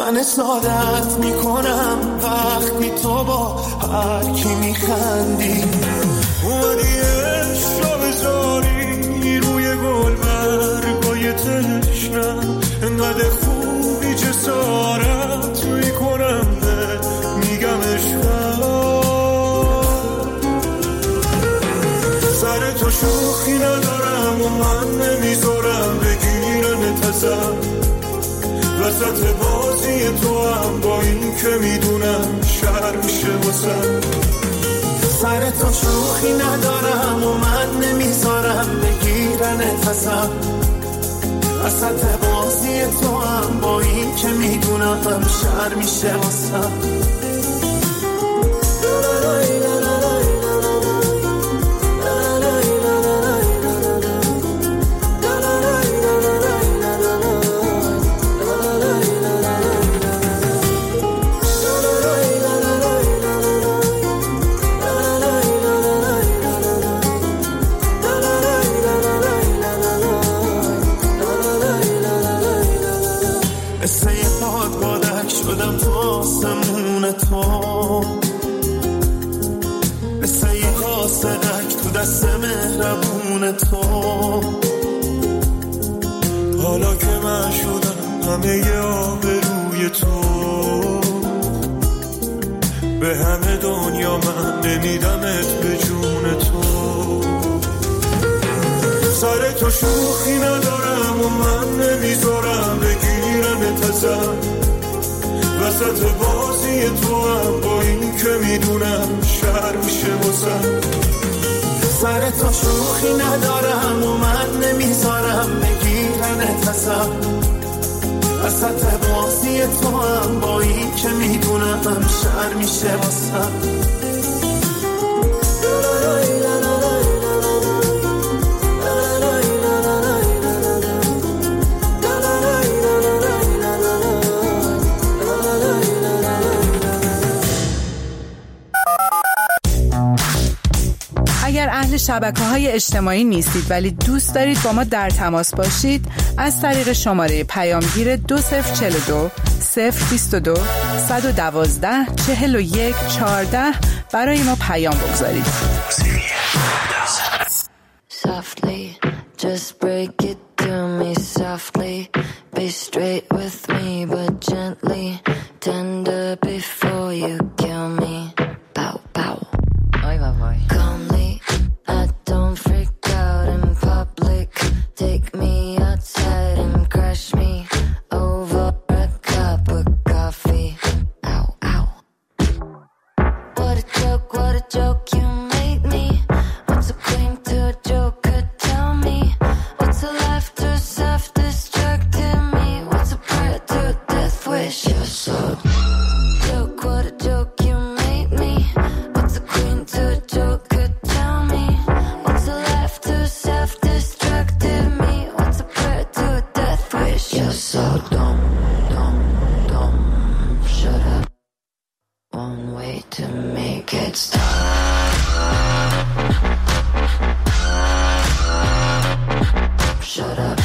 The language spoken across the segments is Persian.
من اسارت میکنم وقتی تو با هر کی میخندی. اومدی عشق بذاری روی گل برگای تشنم، انقدر خوبی جسارت میکنم میگم عشقم. سر تو شوخی ندارم و من نمیذارم بگیرن تزم، وسط بازی تو هم با این که میدونم شهر میشه واسم. سر تو شوخی ندارم و من نمیذارم بگیرن تزم، وسط بازی تو هم با این که میدونم شهر میشه واسم. مثل یه قاصدک تو دست مهربون تو، حالا که من شدم همه آبروی تو، به همه دنیا من نمیدمت به جون تو. سر تو شوخی ندارم و من نمیذارم بگیرن تزم، وسط بازی تو هم با این که میدونم شهر میشه واسم. سر تو شوخی ندارم و من نمیذارم بگیرن تزم، وسط بازی تو هم با این که میدونم شهر میشه واسم. اگر اهل شبکه‌های اجتماعی نیستید ولی دوست دارید با ما در تماس باشید، از طریق شماره پیامگیر 2042 022 112 41 14 برای ما پیام بگذارید. Softly, just break it to me softly. Be straight with me, but gently. Tender before you kill me. Pow, pow. Oi, boy. Calmly, I don't freak out in public. Take me outside and crush me over a cup of coffee. Ow, ow. What a joke you made me. What's a queen to a joker? Tell me. What's a life to self-destructing me? What's a prayer to a death wish? You're so joke, what a joke you made me. What's a queen to a joker? Tell me. What's a life to self-destructing me? What's a prayer to a death wish? You're so dumb, dumb, dumb. Shut up. One way to make it stop. Shut up.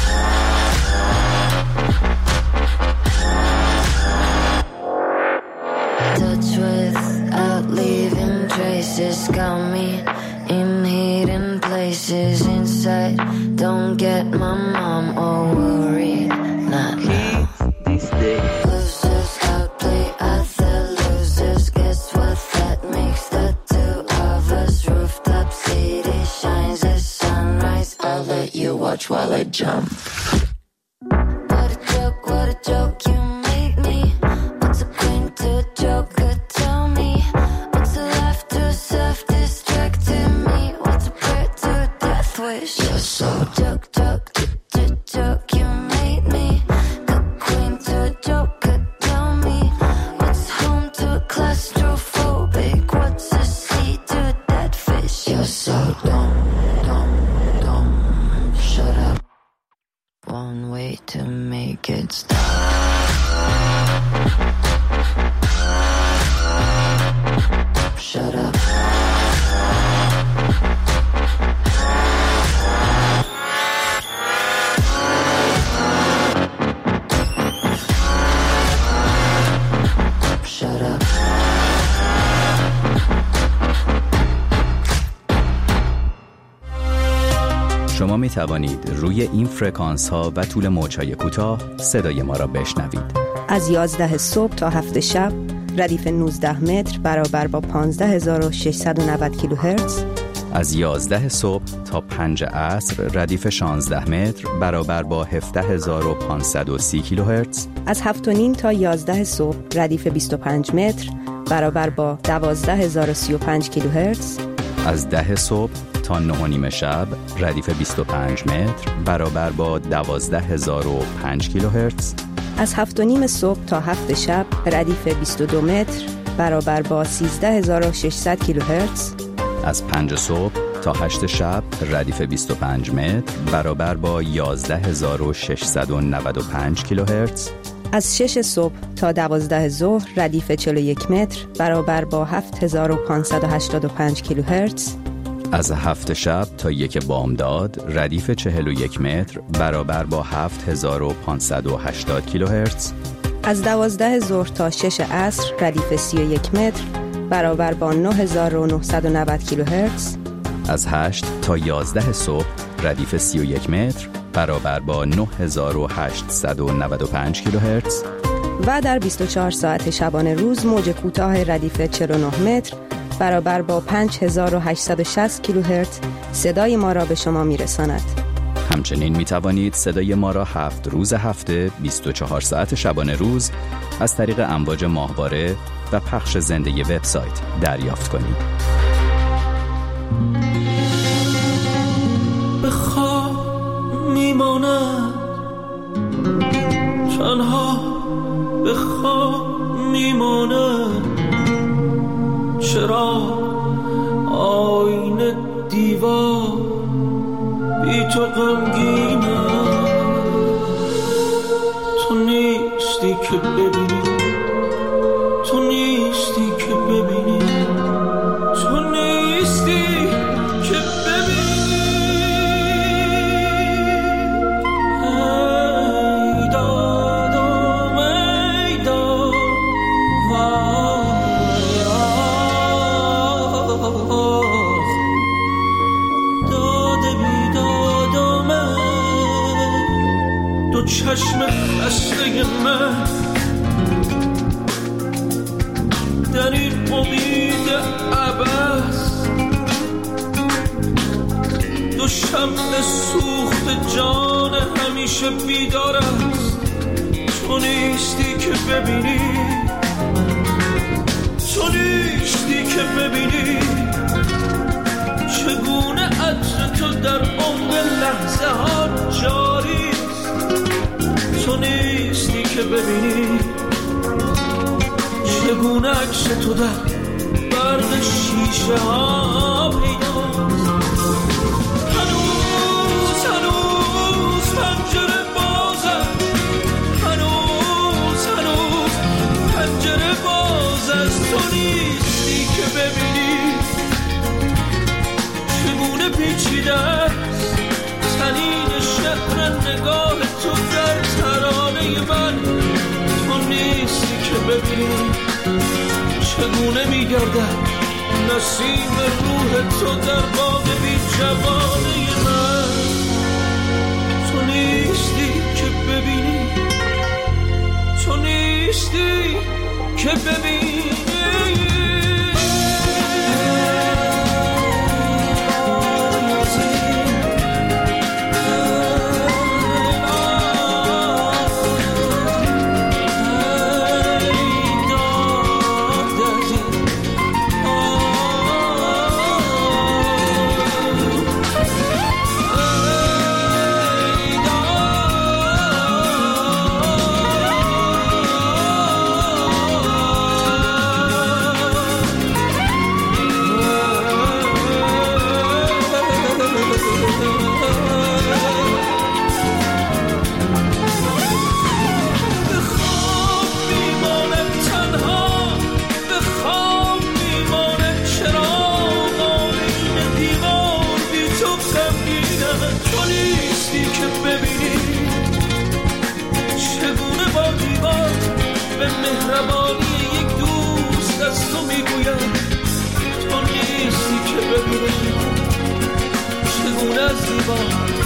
Touch without leaving traces, got me in hidden places inside. Don't get my mom all worried, not now. Losers outplay other losers. Guess what that makes the two of us? Rooftop city shines as sunrise. I'll let you watch while I jump. What a joke you made me. What's a queen to a joker? Tell me. What's a life to self-destructing me? What's a prayer to a death wish? You're so joke, you made me. Good queen to a joker. Tell me. What's home to a claustrophobic? What's a sea to a dead fish? You're so dumb, dumb, dumb. Shut up. شما می توانید روی این فرکانس ها و طول موج‌های کوتاه صدای ما را بشنوید. از 11 صبح تا 7 شب ردیف 19 متر برابر با 15690 کیلوهرتز. از 11 صبح تا 5 عصر ردیف 16 متر برابر با 17530 کیلوهرتز. از 7:30 تا 11 صبح ردیف 25 متر برابر با 12035 کیلوهرتز. از 10 صبح تا 9:30 شب ردیف 25 متر برابر با 12005 کیلوهرتز. از 7:30 صبح تا 7 شب ردیف 22 متر برابر با 13600 کیلوهرتز. از 5 صبح تا 8 شب ردیف 25 متر برابر با 11695 کیلوهرتز. از 6 صبح تا 12 ظهر ردیف 41 متر برابر با 7585 کیلوهرتز. از 7 شب تا 1 بامداد ردیف 41 متر برابر با 7580 کیلوهرتز. از 12 ظهر تا 6 عصر ردیف 31 متر برابر با 9990 کیلوهرتز. از 8 تا 11 صبح ردیف 31 متر برابر با 9895 کیلوهرتز. و در 24 ساعت شبانه روز موج کوتاه ردیف 49 متر برابر با 5860 کیلوهرتز صدای ما را به شما میرساند. همچنین می توانید صدای ما را 7 روز هفته 24 ساعت شبانه روز از طریق امواج ماهواره و پخش زنده وبسایت دریافت کنید. به خواب میماند تنها، به خواب میماند چرا آینه دیوار بی تو غمگینه. تو نیستی که ببینی، تو نیستی که ببینی، تو نیستی که ببینی. ای دادم ای داد وای آخ، داده بیدادم دو چشم خسته من در این امید عبث، دو شمع سوخت جان همیشه بیدار است. تو نیستی که ببینی، تو نیستی که ببینی چگونه عطر تو در عمق لحظه ها جاری است. تو نیستی که ببینی چگونه عکس تو در برق شیشه ها پیداست. هنوز هنوز پنجره بازم، هنوز هنوز پنجره باز است. تو نیستی که ببینی چگونه پیچیده است طنین شهر نگاه تو در ترانه من. تو نیستی که ببینی چگونه میگردد نسیم روح تو در باغ بی جوانه من. تو نیستی که ببینی، تو نیستی که ببینی. به مهربانی یک دوست از تو میگویم تو نیستی که ببینی چگونه از دیوار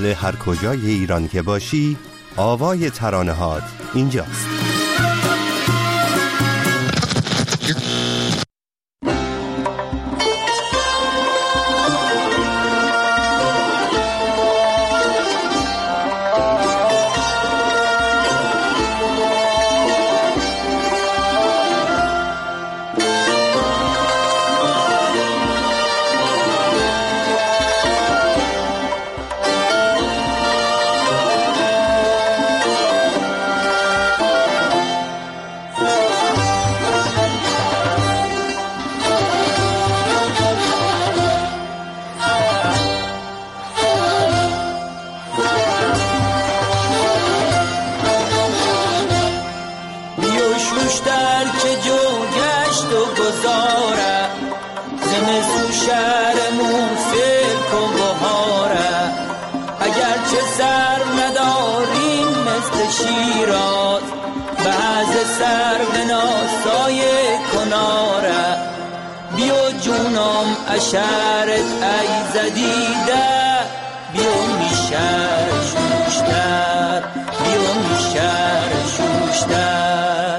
هر کجای ایران که باشی، آوای ترانه‌هات اینجاست. شیراز بعض سر به ناسای کناره بیو جونم اشارت ای زدیده بیو میشر شوشتر بیو میشر شوشتر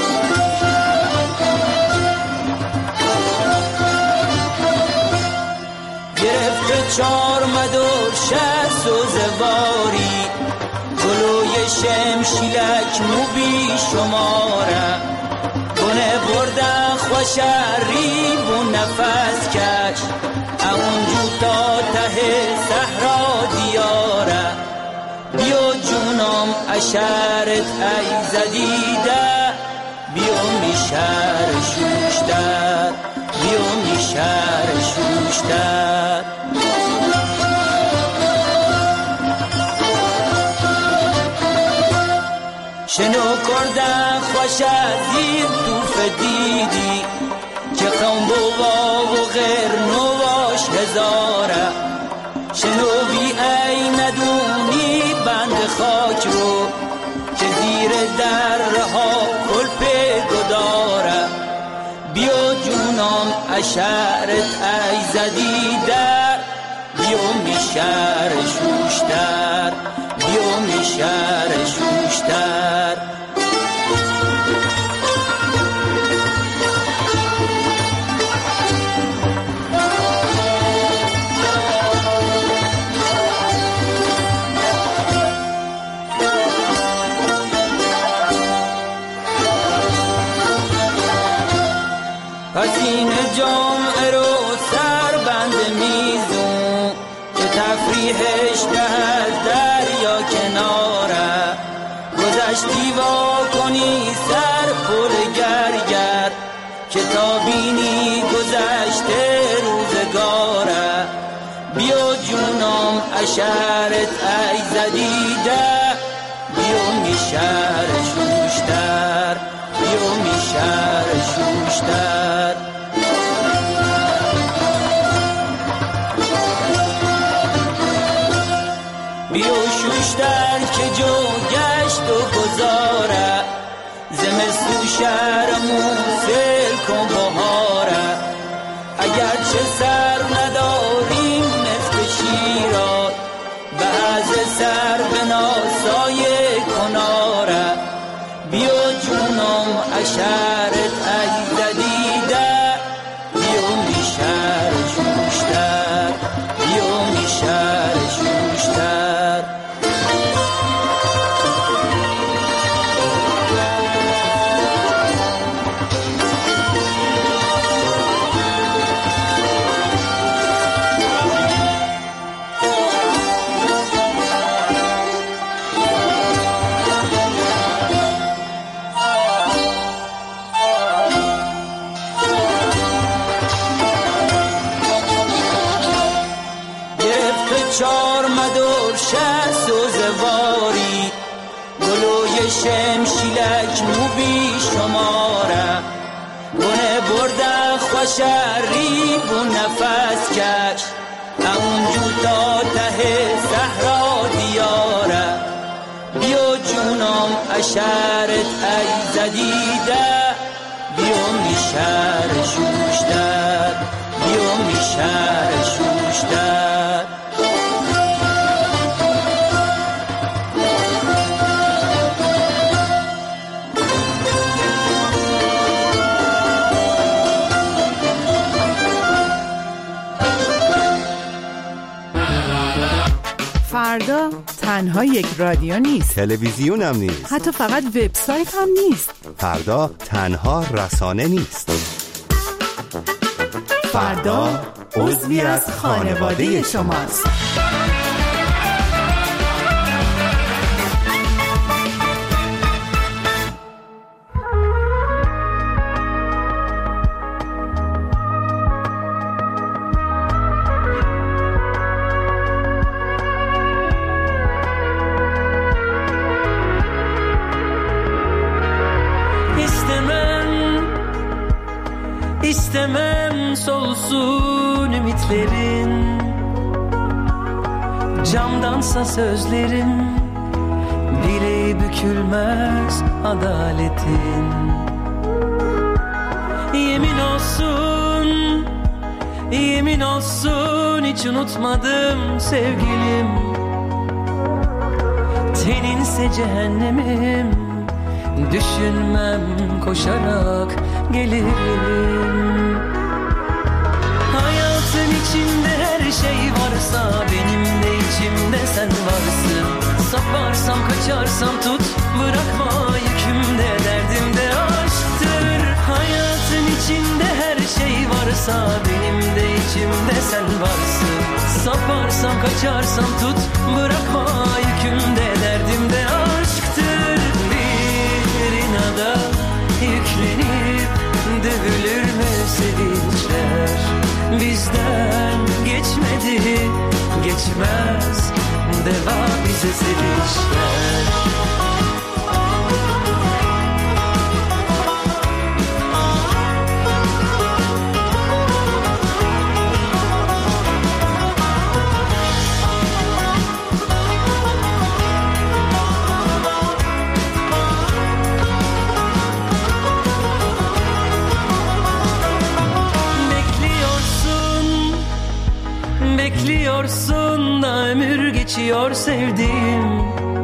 گرفت چار مدار شست و زواری گلوی شمشیلک موبی شماره گونه بردن خوشری بو نفس کش اونجو تا ته صحرا دیاره بیو جونم اشارت ای زدیده بیو میشر شوشتر بیو میشر شوشتر شنو کردن خوش از این توف دیدی که قوم بوا و غیر نواش هزاره شنو بی ای ندونی بند خاک رو که زیر درها کلپ گداره بیو جونم اشارت ای زدیده بیو میشر شوشتر بیو میشر شوشتر پس این جمعه رو سر بند میزون که تفریحش به دریا کناره گذشتی وا کنی سر پل گرگر که تا بینی گذشته روزگاره بیو جونم اشارت ای زدیده بیو میشر شوشتر بیو میشر شوشتر بیو شوشتر که جو گشت و گذاره زمستو شهرمون سیل کن بهاره اگر چه سر نداریم مثل شیراز بعض سر به ناسای کناره بیو جونم اشارت ای زدیده بیو میشر شوشتر بیو میشر شوشتر چار مدار شست و زواری گلوی شمشیلک موبی شماره گونه بردن خوشری بو نفس کش اونجو تا ته صحرا دیاره بیو جونم اشارت ای زدیده بیو میشر شوشتر بیو میشر شوشتر فردا تنها یک رادیو نیست، تلویزیون هم نیست، حتی فقط وبسایت هم نیست. فردا تنها رسانه نیست. فردا عضوی از خانواده شماست. İstemem solsun ümitlerin, camdansa sözlerin, bile bükülmez adaletin. Yemin olsun, yemin olsun hiç unutmadım sevgilim. Teninse cehennemim, düşünmem koşarak gelirim. Hayatın içinde her şey varsa benim de içimde sen varsın. Saparsam kaçarsam tut, bırakma yükümde, derdimde aşktır. Hayatın içinde her şey varsa benim de içimde sen varsın. Saparsam kaçarsam tut, bırakma yükümde, derdimde aşktır. Bir inada yüklenip dövülür mü sevinçler? Bizden geçmedi, geçmez, deva bize sevinçler. Bekliyorsun da ömür geçiyor sevdiğim.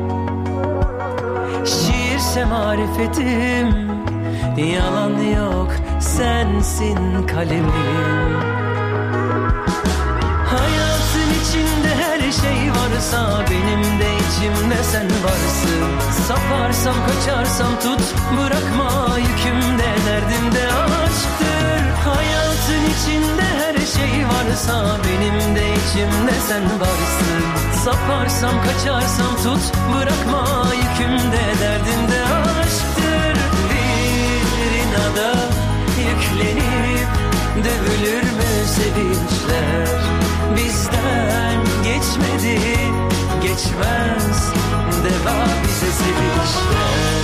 Şiirse marifetim, yalan yok sensin kalemim. Hayatın içinde her şey varsa benim de içimde sen varsın. Saparsam kaçarsam tut, bırakma yükümde, derdimde aşktır. Hayatın içinde her şey varsa benim de içimde sen varsın. Saparsam kaçarsam tut, bırakma yükümde, derdimde aşktır. Bir inada yüklenip dövülür mü sevinçler? Bizden geçmedi, geçmez, deva bize sevinçler.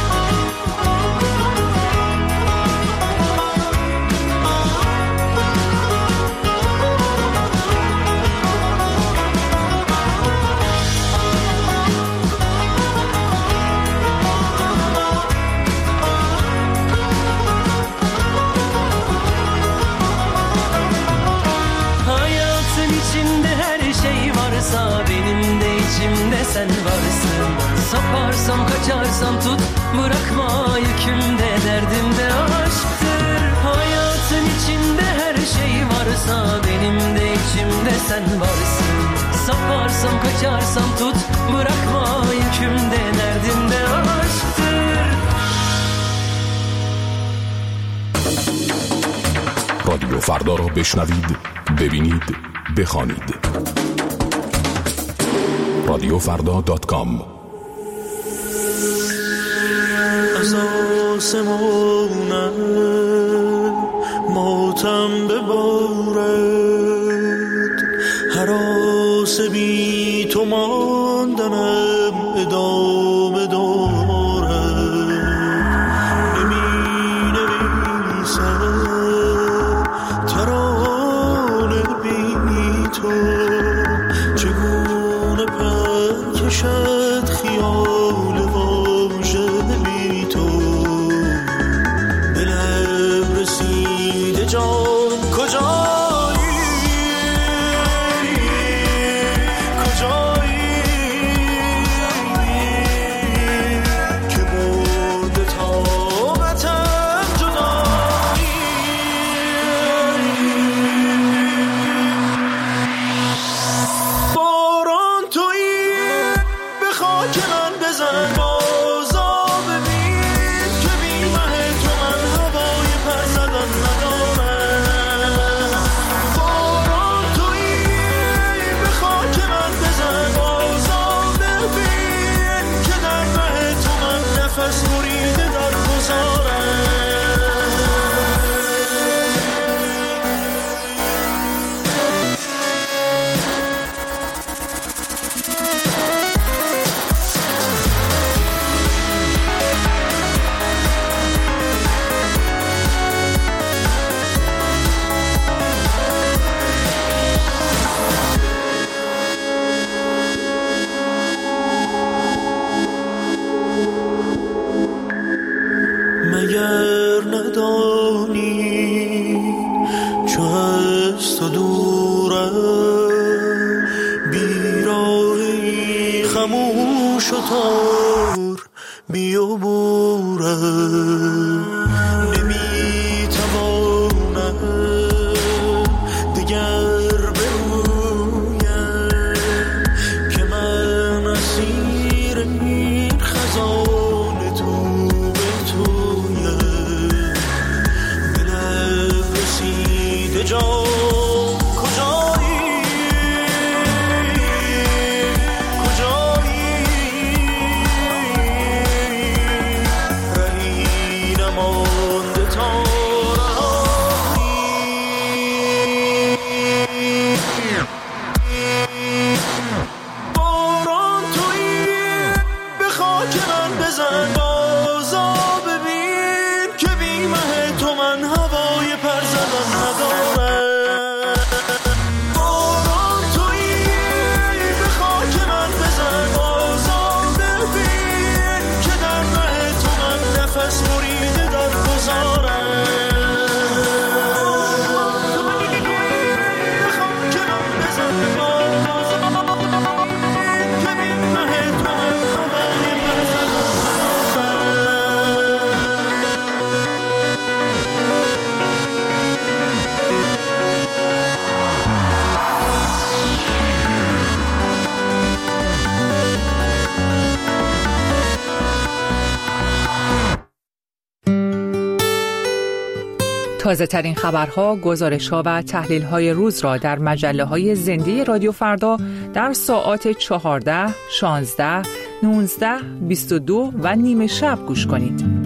Benim de içimde sen varsın. Saparsam kaçarsam tut, bırakma yükümde, derdimde aşktır. Hayatın içinde her şey varsa benim de içimde sen varsın. Saparsam kaçarsam tut, bırakma yükümde, derdimde aşktır. رادیو فردا را بشنوید، ببینید، بخوانید. رادیوفردا.com. از آسمانم ماتم ببارد، هراس بی تو ماندنم ادامه دارد. نمی نویسم ترانه بی تو، چگونه پر کشد خیال واژه بی تو. دلم رسیده جان کجایی، کجایی مگر ندانی چو از تو دورم بیراهی خموش و تار بیابورم نمیتوانم دیگر برویم که من اسیر این خزان تو به تویم به لب رسیده جان تازه ترین خبرها، گزارش‌ها و تحلیل‌های روز را در مجله‌های زنده رادیو فردا در ساعات 14، 16، 19، 22 و نیم شب گوش کنید.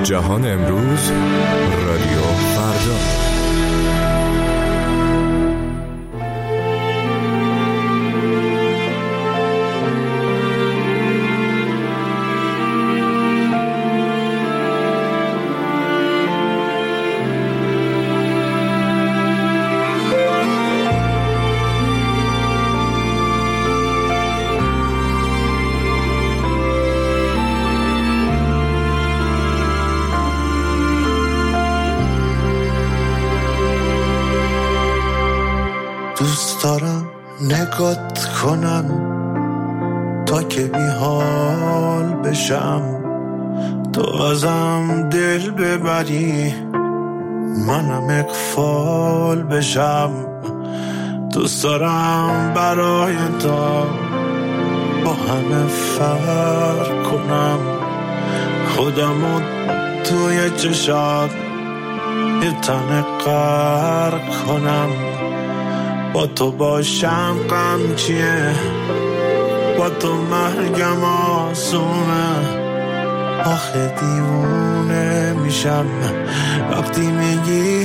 جهان امروز، رادیو فردا. دوست دارم نگات کنم تا که بی حال بشم، تو ازم دل ببری منم اغفال بشم. دوست دارم برای تو با همه فرق کنم، خودمو توی چشات یه تنه غرق کنم. با تو باشم غم چیه، با تو مرگم آسونه. آخه دیوونه میشم وقتی میگی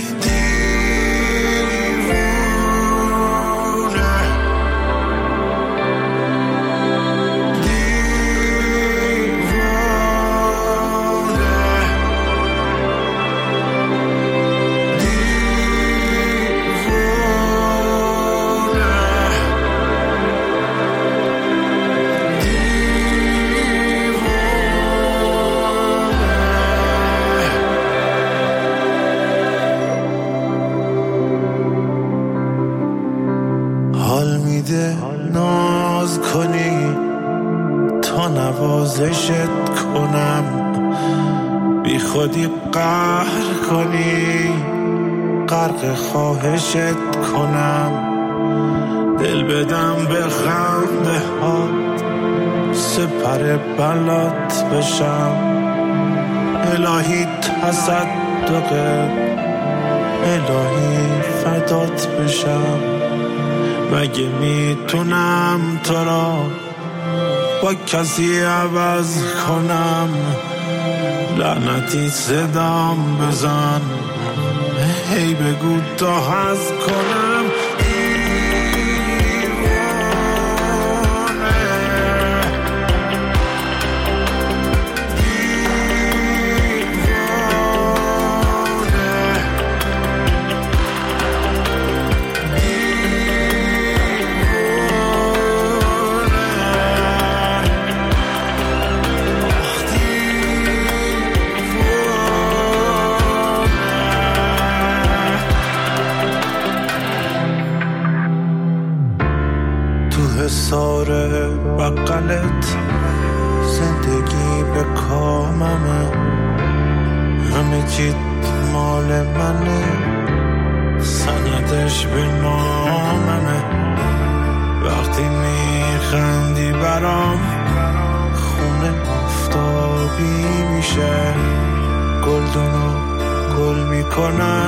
ناز کنی تا نوازشت کنم، بی خودی قهر کنی غرق خواهشت کنم. دل بدم به خنده هات سپر بلات بشم، الهی تصدقت الهی فدات بشم. مگه میتونم تو را با کسی عوض کنم؟ لعنتی صدام بزن هی بگو تا حظ کنم. ساره بقلت زندگی به کاممه، همه چیت مال منه، سندش به ناممه. وقتی میخندی برام خونه آفتابی میشه، گلدونو گل میکنن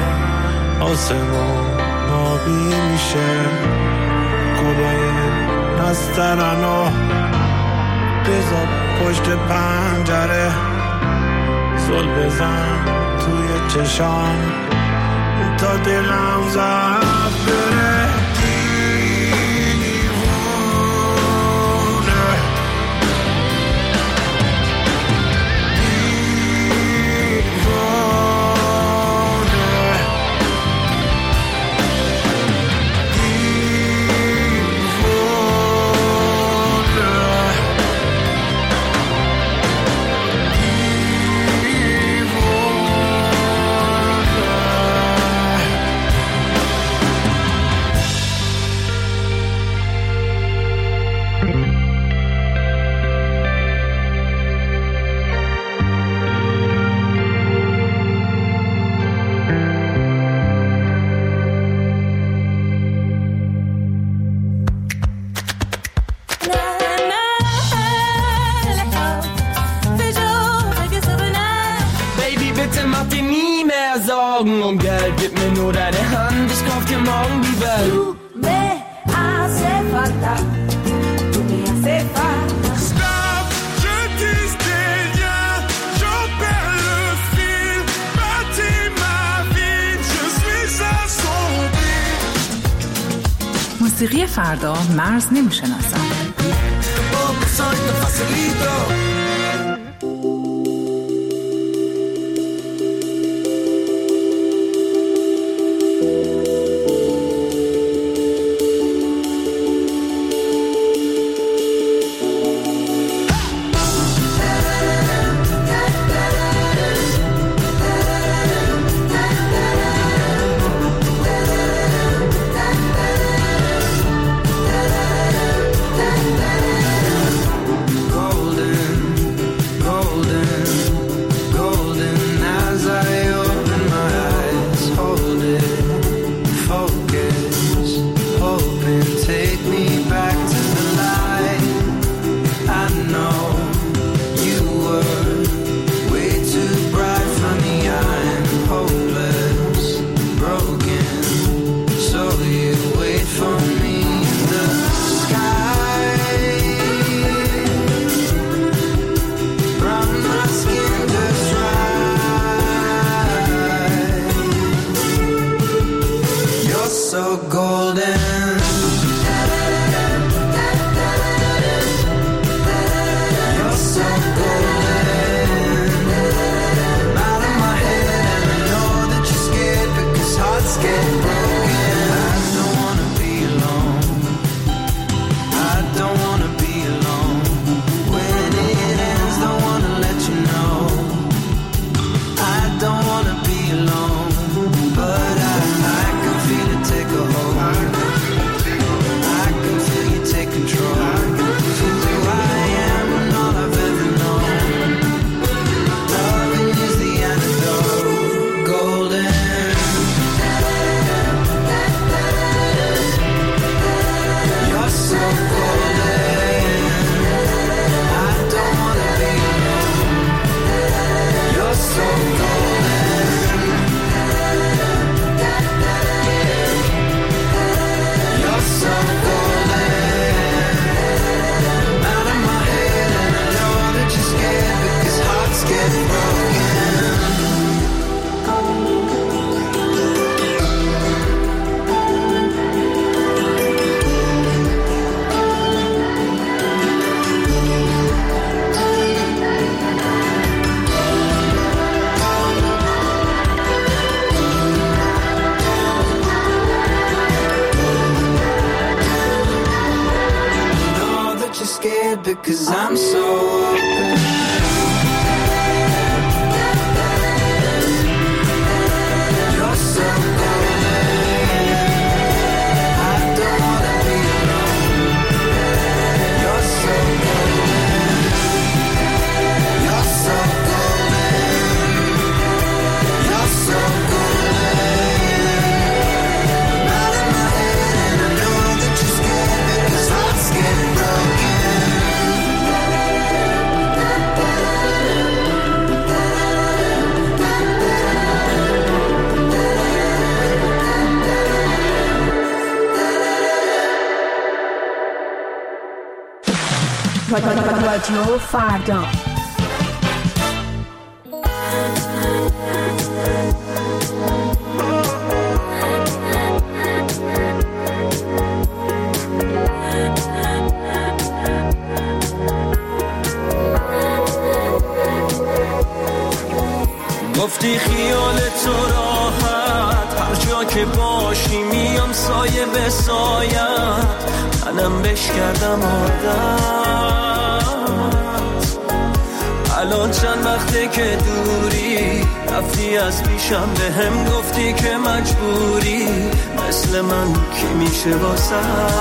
آسمون آبی میشه. گلای نسترنو بذار پشت پنجره، زل بزن توی چشام تا دلم زد بره. Und Geld, gib mir nur deine Hand, ich kauf dir morgen die Welt. Du me hace falta, tu me hace falta. Stop, je dis rien, j'en perds le موسیقی فردا مرز نمی‌شناسد. Because I'm so open. You're so golden. I don't wanna be alone. You're so golden. You're so golden. You're so golden. Out of my head and I know that you're scared because I'm scared broken. رادیو فردا. گفتی خیال تو راحت هر جا که باشی میام سایه به سایت منم بش کردم عادت الان چند وقته که دوری رفتی از پیشم به هم گفتی که مجبوری مثل من کی میشه واسه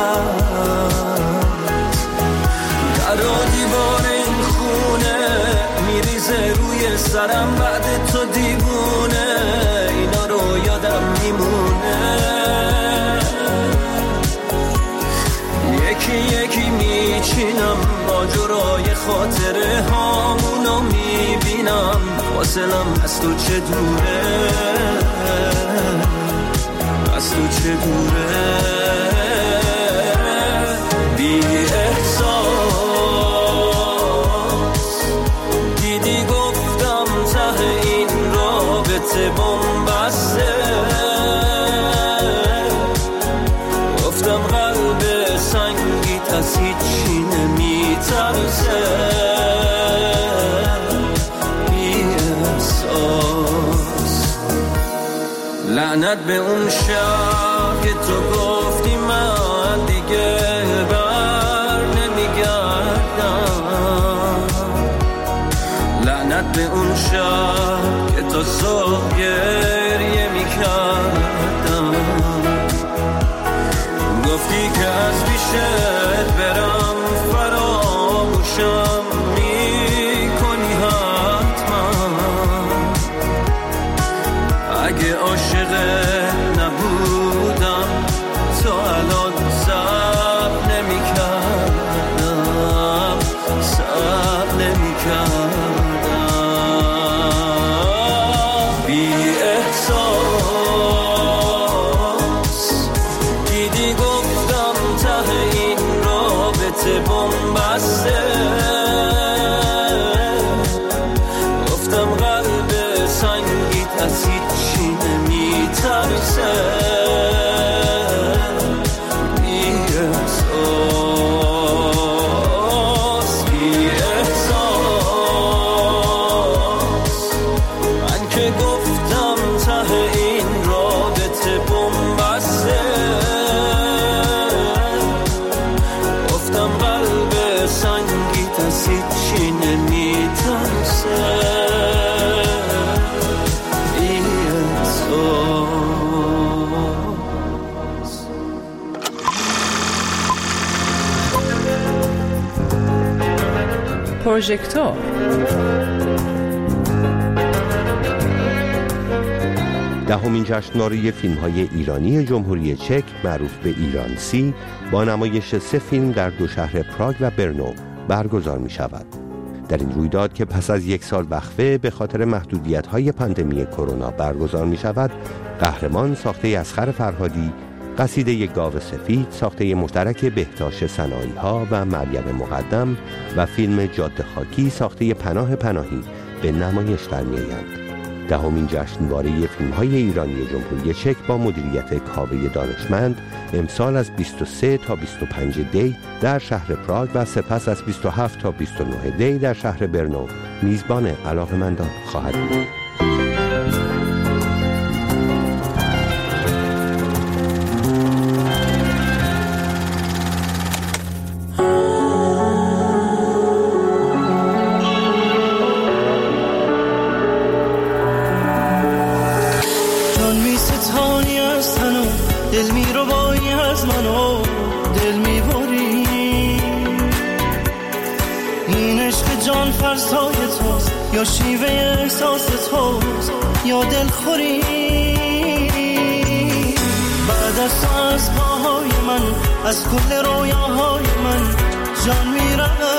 در دیوار این خونه میریزه روی سرم بعد تو دیوونه اینا رو یادم میمونه یکی یکی میچینم ماجرای خاطره هامونو میبینم فاصلم از تو چه دوره از تو چه دوره بی احساس دیدی گفتم ته این رابطه بومبسته گفتم قلب لعنت به اون شب که تو گفتی من دیگه بر نمیگردم، لعنت به اون شب که تو صبح گریه میکردم، گفتی که از پیشت برم فراموشم میکنی حتما، اگه عاشقت نبودم تو الان صبر نمیکردم، صبر نمیکردم. بی احساس دیدی گفتم ته این رابطه بنبسته، گفتم قلب سنگیت از هیچی نمیترسه، بی احساس بی احساس، من که گفتم ته این رابطه بنبسته، گفتم قلب سنگیت از هیچی نمیترسه، پروژکتور. دهمین جشنواره فیلم‌های ایرانی جمهوری چک معروف به ایرانسی با نمایش 3 فیلم در 2 شهر پراگ و برنو برگزار می‌شود. در این رویداد که پس از 1 سال وقفه به خاطر محدودیت‌های پاندمی کرونا برگزار می‌شود، قهرمان ساخته اصغر فرهادی، قصیده گاو سفید ساخته مشترک بهتاش صنایع‌ها و مریم مقدم و فیلم جاده خاکی ساخته پناه پناهی به نمایش در می‌آیند. دهمین جشنواره فیلم‌های ایرانی جمهوری چک با مدیریت کاوه دانشمند امسال از 23 تا 25 دی در شهر پراگ و سپس از 27 تا 29 دی در شهر برنو میزبان علاقه‌مندان خواهد بود. دل می رو بایی از منو دل می بری، این عشق جان فرسای توست یا شیوه احساس توست یا دل خوری، بعد از تو از پاهای من از کل رویاهای من جان می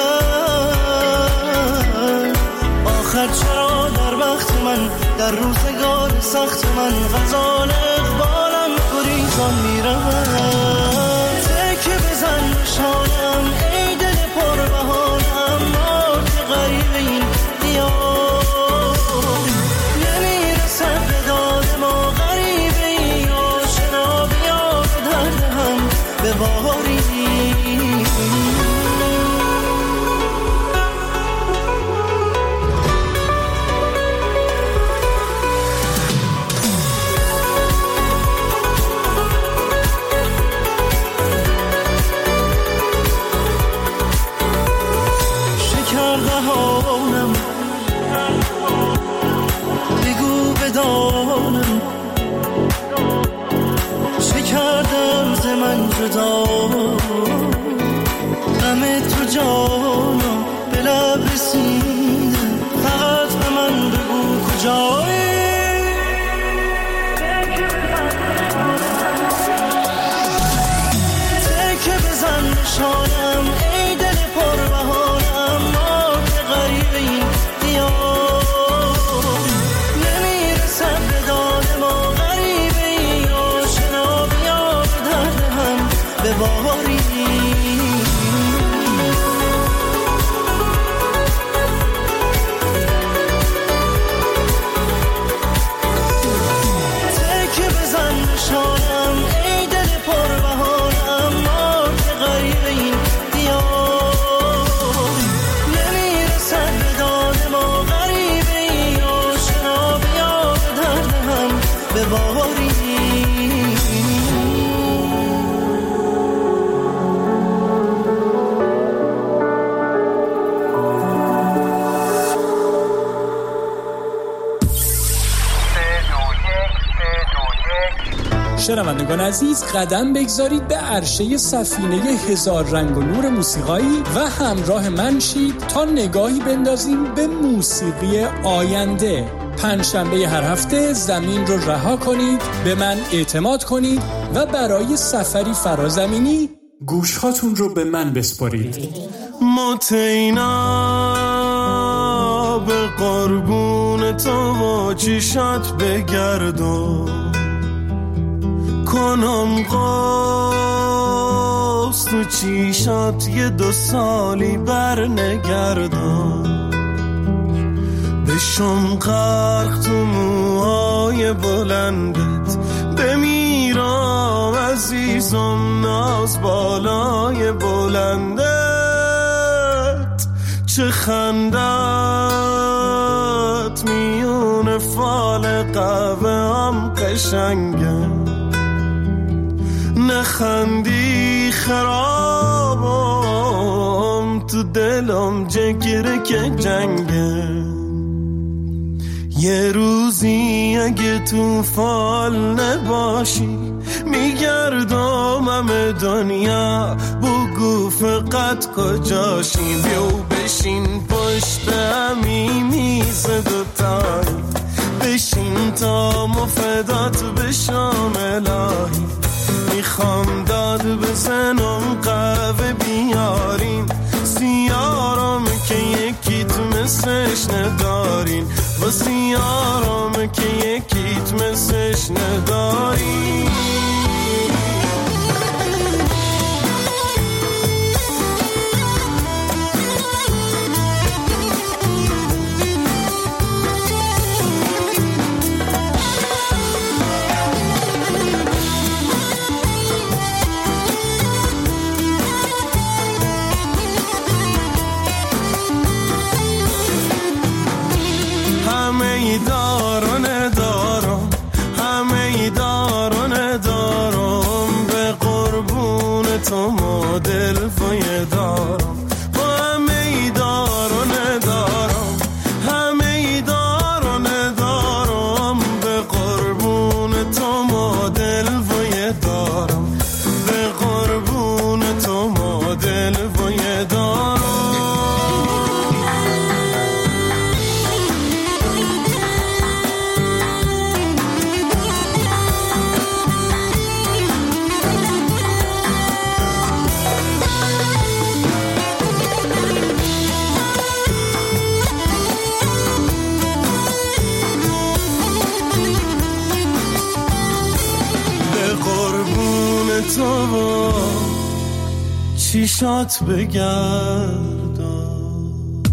رود، آخر چرا در وقت من در روزگار سخت من غزال اقبالم گریزان می رود، تکه بزن شانم ای دل پر بهانم، ما که غریب این دیار نمیرسد به داد ما، غریب این آشنا بیا به درد هم بباری. بگو بدانم چه کردم ز من جدا، غم تو جانا به لب رسیده، فقط به من بگو کجایی، تکه بزن نشانم ای دل پر بهانم، ما که غریب این دیار نمیرسد به داد ما، غریب این آشنا بیا به درد هم بباری. تکه بزن نشانم ای دل پر بهانم، ما که غریب این دیار نمیرسد به داد ما، غریب این آشنا بیا به درد هم باری. شنوندگان عزیز، قدم بگذارید به عرشه سفینه هزار رنگ و نور موسیقایی و همراه من شید تا نگاهی بندازیم به موسیقی آینده. پنجشنبه هر هفته زمین رو رها کنید، به من اعتماد کنید و برای سفری فرازمینی گوشهاتون رو به من بسپارید. متینا به قربون تو و چشات بگردم، کنم قصد تو چیشات یه 2 سالی بر نگردم، بشم غرق تو موهای بلندت، بمیرم عزیزم ناز بالای بلندت، چه خندت میون فال قهوه هم قشنگه، نخندی خرابم تو دلم جگره که جنگه، یه روزی اگه تو فال نباشی میگردم همه دنیا، بگو فقط کجاشی، بیو بشین پشت همی میز دوتایی، بشین تا مفدات بشم الهی، میخوام داد بزنم قهوه بیارین، سیارم که یکیت مثلش ندارین، و سیارم که یکیت مثلش ندارین. تو مدل فای دارم، همه دار و ندارم، همه دار و ندارم، به قربون تو مدل فای دارم، به قربون تو مدل فای دارم. تو چیشات بگردم.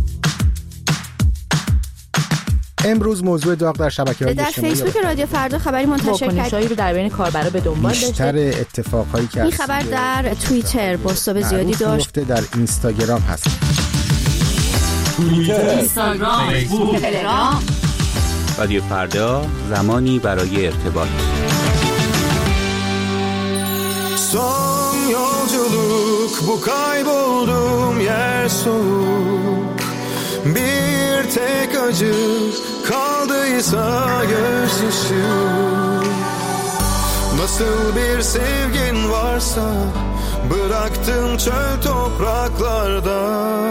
امروز موضوع داغ در شبکه‌های اجتماعی در فیسبوک رادیو فردا خبری منتشر کرد، واکنش‌هایی رو در بین کاربرا به دنبال داشته. بیشتر اتفاقایی که این خبر در توییتر بازتاب زیادی داشت، در اینستاگرام هست، توییتر، اینستاگرام، فیسبوک، تلگرام. رادیو فردا، زمانی برای ارتباط. Son yolculuk bu kaybolduğum yer soğuk, bir tek acı kaldıysa gözyaşı, nasıl bir sevgin varsa bıraktın çöl topraklarda,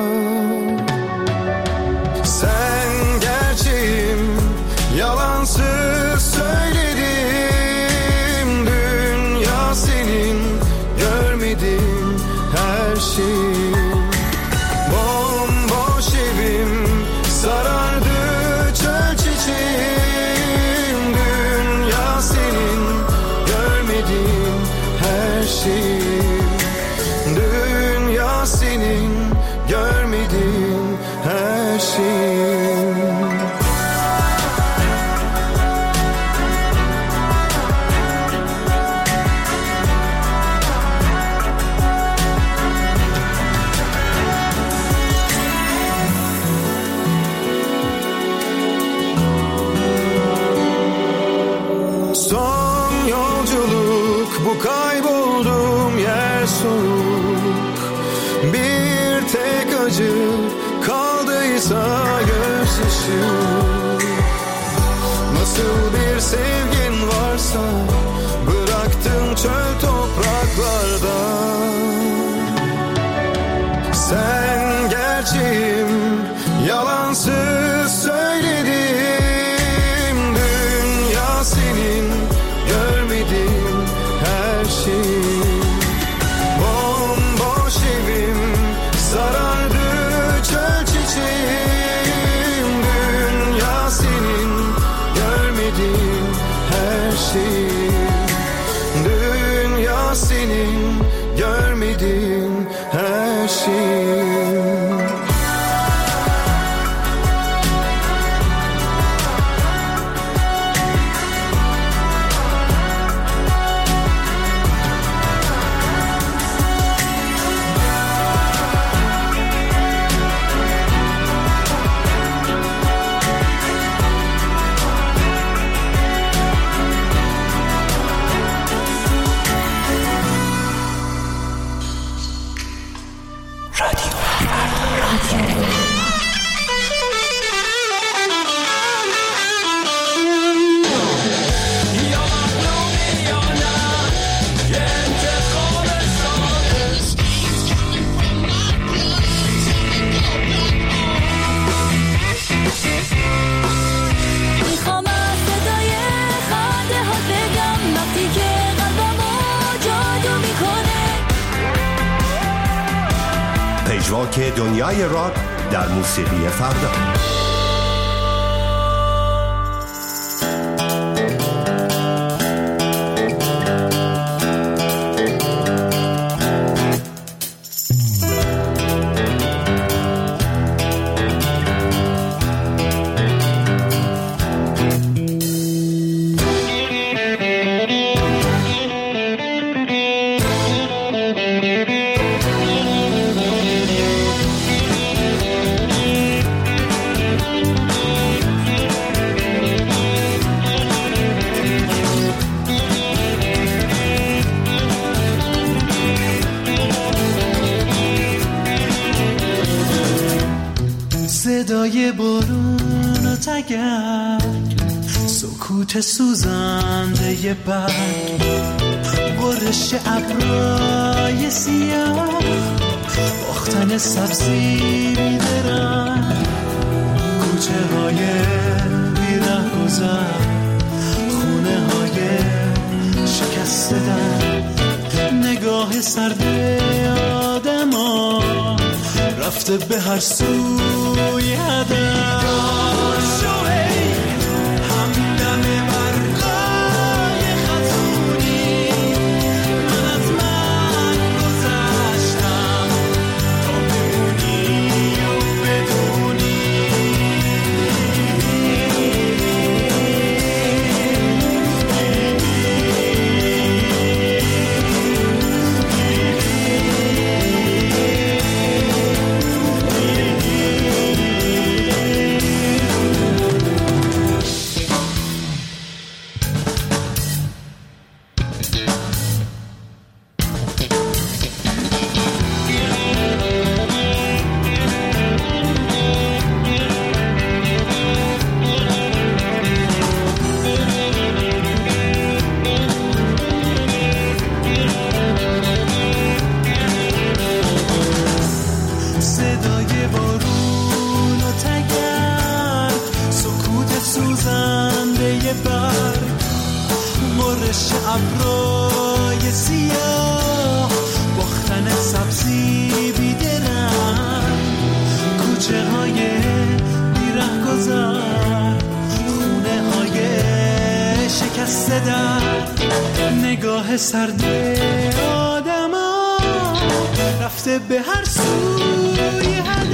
sen gerçeğim yalansız söyledim, dünya senin görmedim her şeyi, bomboş evim sarardı çöl çiçeğim, dünya senin görmedim her şeyi, dünya senin görmedim her şeyi. Son yolculuk bu kaybolduğum yer soğuk. Bir tek acı kaldıysa gözyaşı. Nasıl bir sevgin varsa bıraktın çöl topraklarda. Sen gerçeğim, yalansız söyledim. Dünya senin, görmedim her şeyi. Bomboş evim, sarardı çöl çiçeğim. Dünya senin, görmedim her şeyi. Dünya senin, görmedim her şeyi. پژواک دنیای راک در موسیقی فردا. صدای بارون و تگرگ، سکوت سوزنده برگ، برش ابرای سیاه، باختن سبزی بیدرنگ، کوچه های بیره گذر، خونه های شکسته در، نگاه سرد آدم ها رفته به هر سوی هدف. همدم برقای خطونی من از من گذشتم تا بمونی و بدونی. ابرای سیاه باختن سبزی بیدرنگ کوچه های بیره گذر خونه های شکسته در نگاه سرد آدم ها رفته به هر سوی هر